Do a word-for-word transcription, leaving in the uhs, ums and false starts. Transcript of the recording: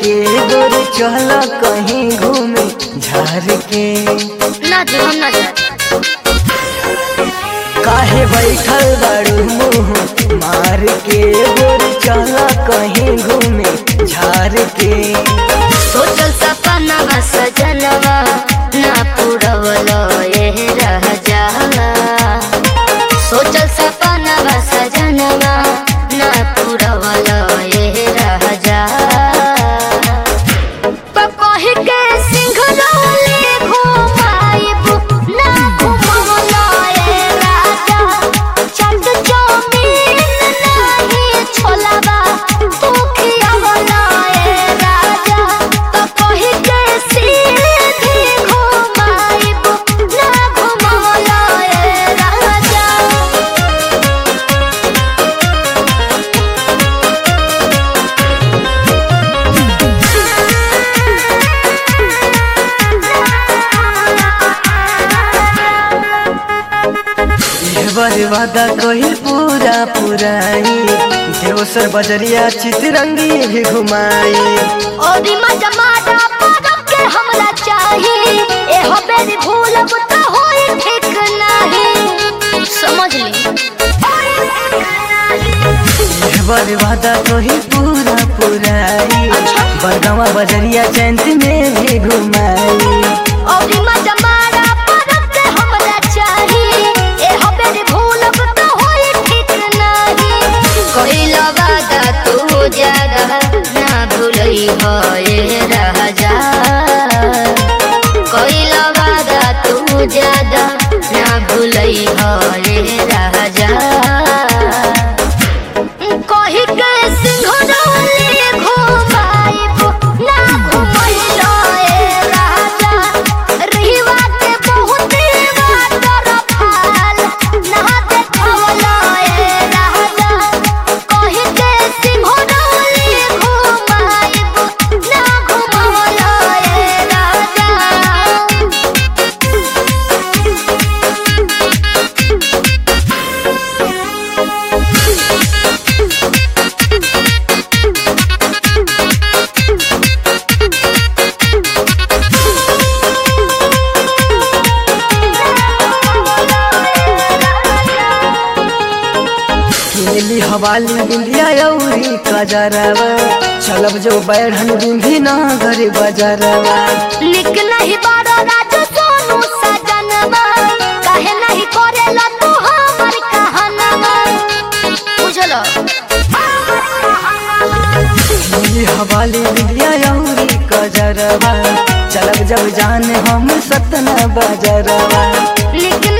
के गोर चल कहीं घूमे झार के। ना जी हम ना जा। काहे बैठल बड़ू मुँह मार के गोर चल कहीं घूमे झार के। सोचल सपना सजनवा ना पूरवलो ये रह जाला। सोचल सपना सजनवा ना पूरवलो ये रह जाला। कही के सिंघरौली घुमाइब ना घुमवलो ये राजा। चट जमीन नहीं छोलाबा तू खियावलो ये राजा। तो कही के सीधी घुमाइब ना घुमवलो ये राजा। बर वादा कोई पूरा पुराई देवसर बजरिया चितरंगी भी घुमाई। और मजा मारा परब के हमरा चाही। एहो बेरी भूलब त होई ठीक नाही। समझ ली बर वादा कोई पूरा पुराई बरगवा बजरिया चैंत में भी घुमाई। और मजा मारा परब के हमरा चाही। एहो बेरी भूलब त होई ठीक नाही। कइला वादा तू ज्यादा ना भूलई हो ये राजा। कइला वादा तू ज्यादा ना भूलई हो ये राजा। कही के सिंघरौली घुमाइब ना घुमैलो ये राजा। रहिवा के बहुत वाटर फाल ना देखवलो ये राजा। कही के सिंघरौली घुमाइब ना घुमवलो ये राजा। केली हवाली बिंदिया यौरी कजरवा चलब जो बैठन बिंदी ना घर बजरवा। निक नहीं बारो राज सोनू सजनवा। काहे नहीं करेला तू हमर कहनवा। बुझलो केली हवाली बिंदिया यौरी कजरवा चलब जब जान हम सतना बजरवा। निक